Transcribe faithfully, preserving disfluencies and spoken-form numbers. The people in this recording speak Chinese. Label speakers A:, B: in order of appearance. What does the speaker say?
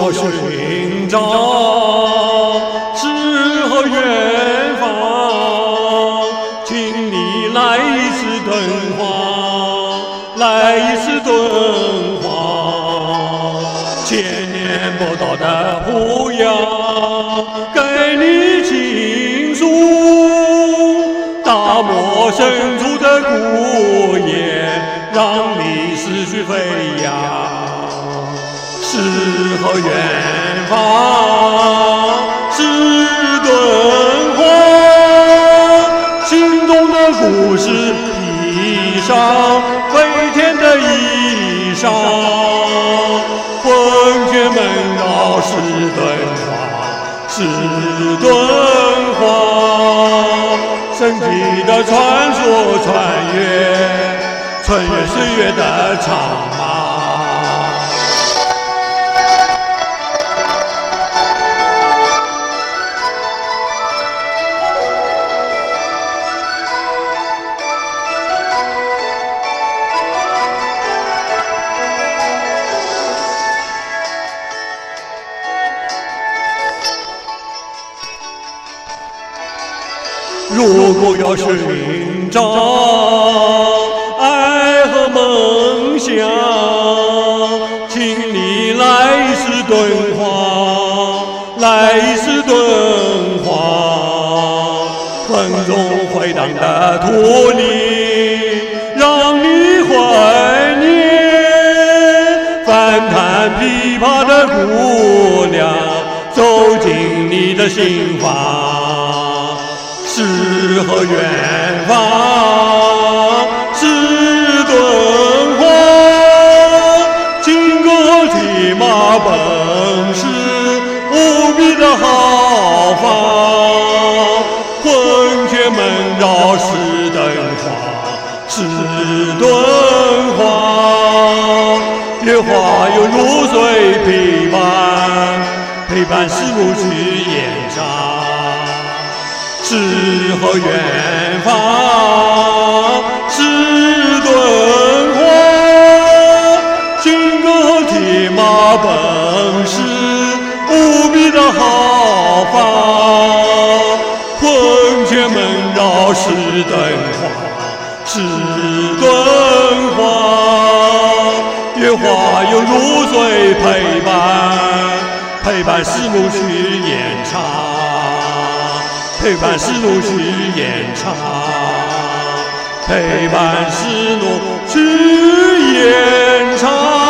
A: 要寻找诗和远方，请你来一次敦煌，来一次敦煌。千年不倒的胡杨，给你倾诉大漠深处的孤雁，让你思绪飞扬。诗和远方，是敦煌，心中的故事披上飞天的衣裳，魂牵梦绕是敦煌，是敦煌，神奇的传说穿越穿越岁月的长马。如果要寻找爱和梦想，请你来一次敦煌，来一次敦煌。风中回荡的土里，让你怀念。翻弹琵琶的姑娘，走进你的心房。诗和远方，是敦煌，金戈铁马本是无比的豪放，魂牵梦绕是敦煌，是敦煌。月华有如水陪伴，陪伴思慕去演唱。诗和远方，是敦煌，金戈铁马本是无比的豪放，魂牵梦绕是敦煌，是敦煌。月华有如水陪伴，陪伴思慕去演唱。陪伴丝路去演唱，陪伴丝路去演唱。